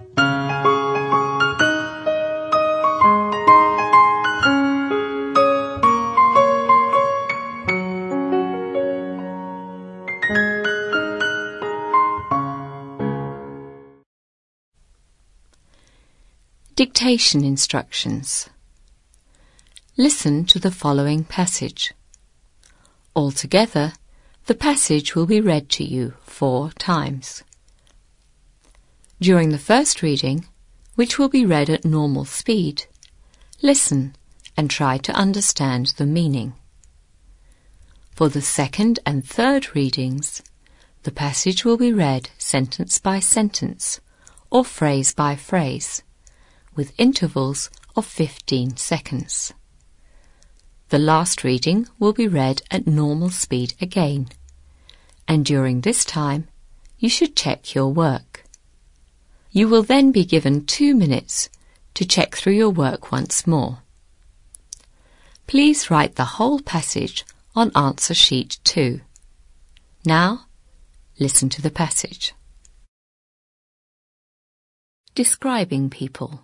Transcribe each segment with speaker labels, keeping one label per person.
Speaker 1: Dictation instructions. Listen to the following passage. Altogether, the passage will be read to you 4 times. During the first reading, which will be read at normal speed, listen and try to understand the meaning. For the second and third readings, the passage will be read sentence by sentence or phrase by phrase, with intervals of 15 seconds. The last reading will be read at normal speed again, and during this time you should check your work. You will then be given 2 minutes to check through your work once more. Please write the whole passage on answer sheet 2. Now, listen to the passage. Describing people.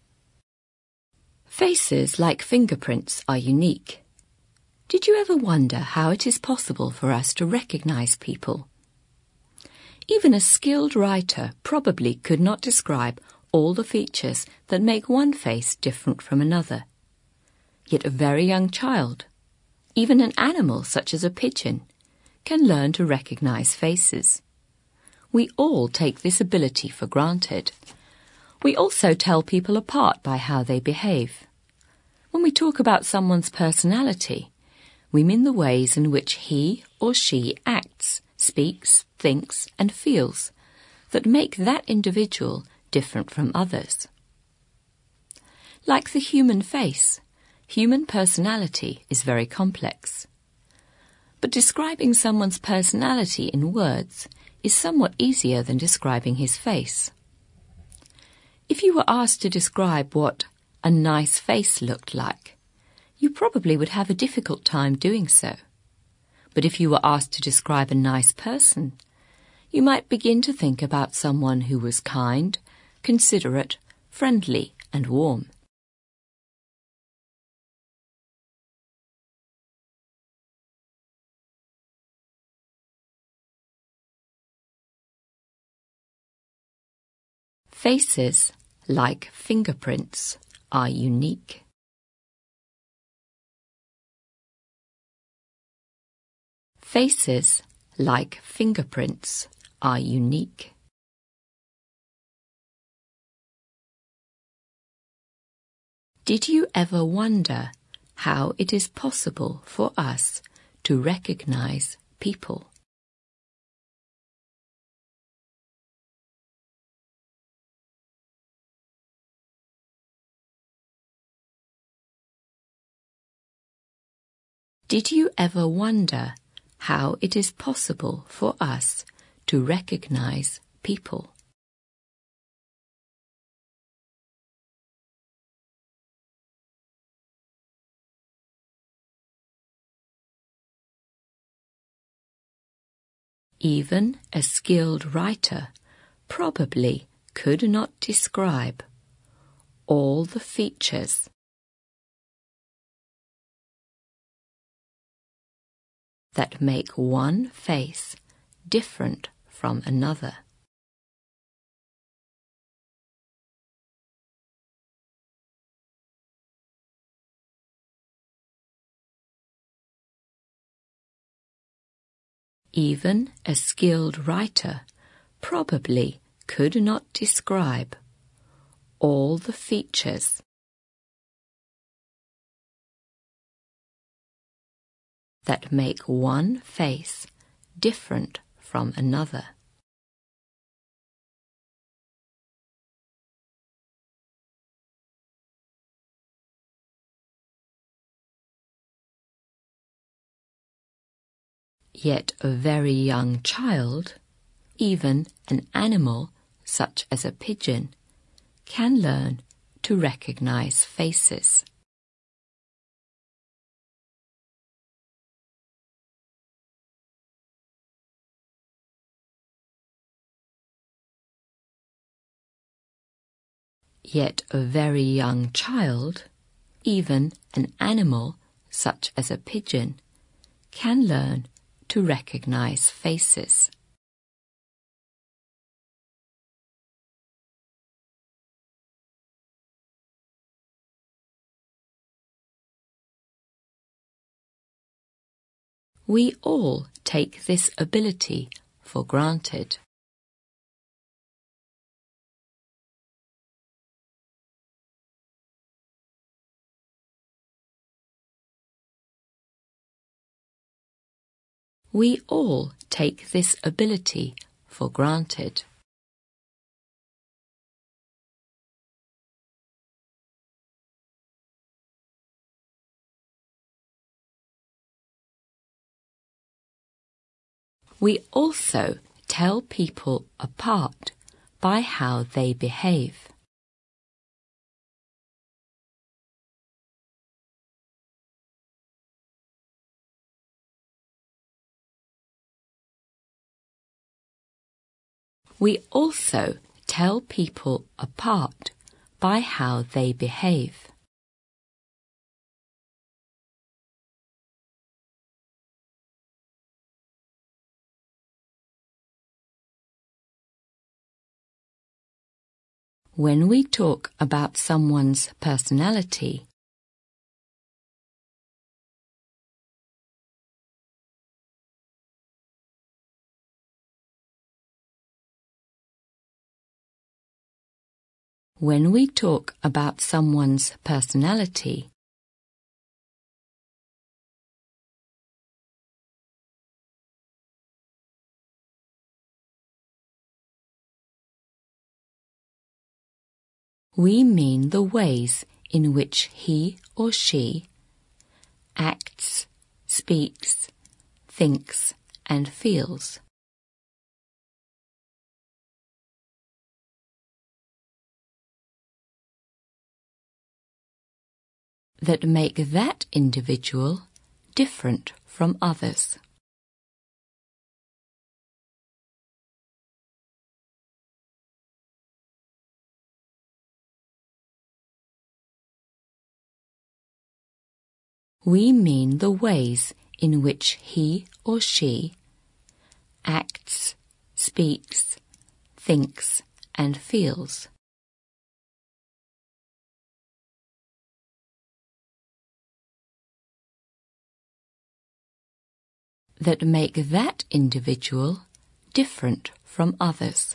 Speaker 1: Faces, like fingerprints, are unique. Did you ever wonder how it is possible for us to recognize people? Even a skilled writer probably could not describe all the features that make one face different from another. Yet a very young child, even an animal such as a pigeon, can learn to recognize faces. We all take this ability for granted. We also tell people apart by how they behave. When we talk about someone's personality, we mean the ways in which he or she acts, speaks, thinks, and feels that make that individual different from others. Like the human face, human personality is very complex. But describing someone's personality in words is somewhat easier than describing his face. If you were asked to describe what a nice face looked like, you probably would have a difficult time doing so. But if you were asked to describe a nice person, you might begin to think about someone who was kind, considerate, friendly, and warm. Faces, like fingerprints, are unique. Faces, like fingerprints, are unique. Did you ever wonder how it is possible for us to recognize people? Did you ever wonder how it is possible for us to recognize people? Even a skilled writer probably could not describe all the features that make one face different from another. Even a skilled writer probably could not describe all the features that make one face different from another. Yet a very young child, even an animal such as a pigeon, can learn to recognize faces. Yet a very young child, even an animal such as a pigeon, can learn to recognize faces. We all take this ability for granted. We all take this ability for granted. We also tell people apart by how they behave. We also tell people apart by how they behave. When we talk about someone's personality, when we talk about someone's personality, we mean the ways in which he or she acts, speaks, thinks, and feels. That make that individual different from others. We mean the ways in which he or she acts, speaks, thinks, and feels. That make that individual different from others.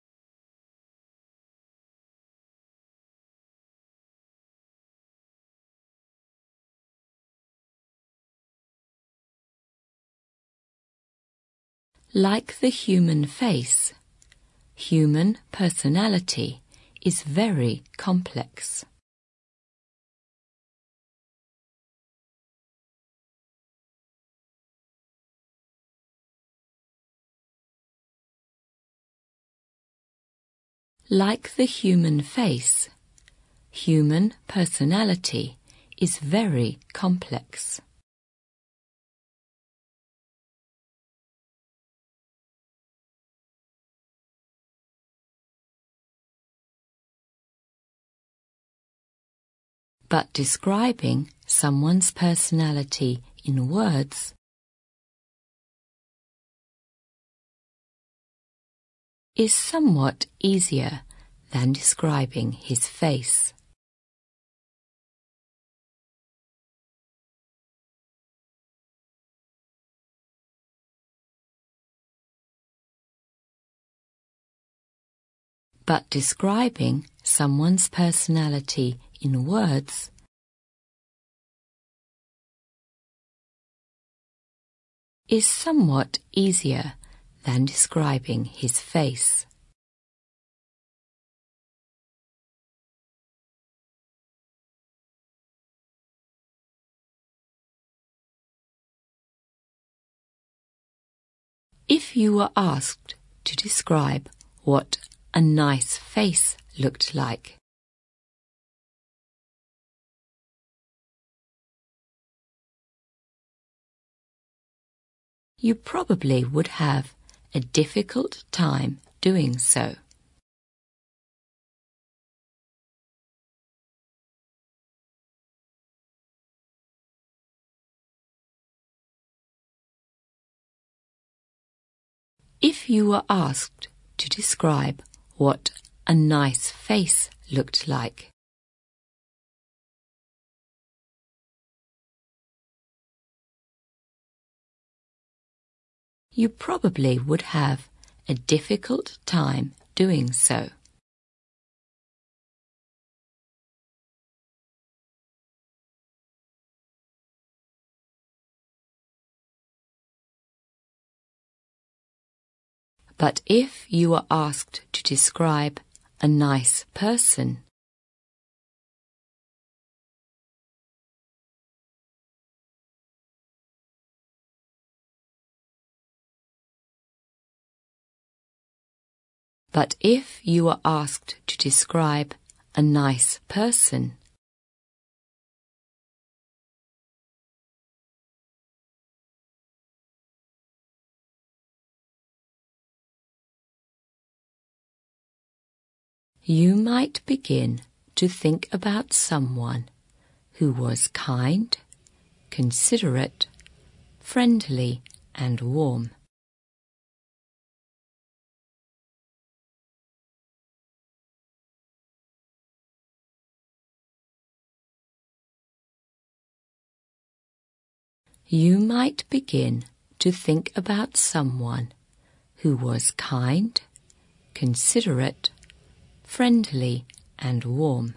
Speaker 1: Like the human face, human personality is very complex. Like the human face, human personality is very complex. But describing someone's personality in words is somewhat easier than describing his face. But describing someone's personality in words is somewhat easier than describing his face. If you were asked to describe what a nice face looked like, you probably would have a difficult time doing so. If you were asked to describe what a nice face looked like, you probably would have a difficult time doing so. But if you were asked to describe a nice person, you might begin to think about someone who was kind, considerate, friendly, and warm. You might begin to think about someone who was kind, considerate, friendly, and warm.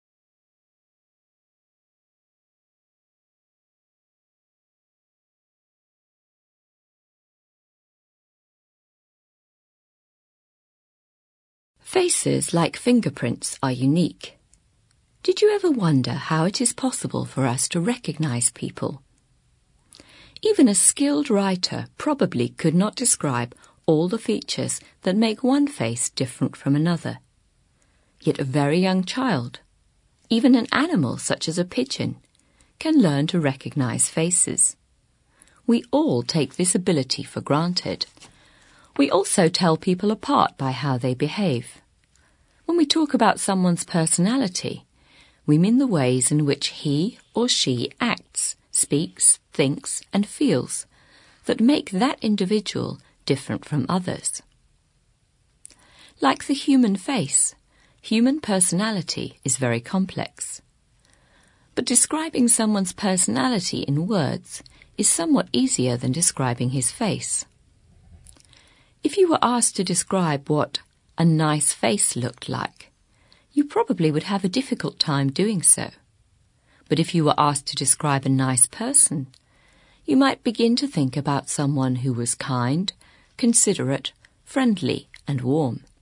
Speaker 1: Faces, like fingerprints, are unique. Did you ever wonder how it is possible for us to recognize people? Even a skilled writer probably could not describe all the features that make one face different from another. Yet a very young child, even an animal such as a pigeon, can learn to recognize faces. We all take this ability for granted. We also tell people apart by how they behave. When we talk about someone's personality, we mean the ways in which he or she acts, speaks, thinks, and feels that make that individual different from others. Like the human face, human personality is very complex. But describing someone's personality in words is somewhat easier than describing his face. If you were asked to describe what a nice face looked like, you probably would have a difficult time doing so. But if you were asked to describe a nice person, you might begin to think about someone who was kind, considerate, friendly, and warm.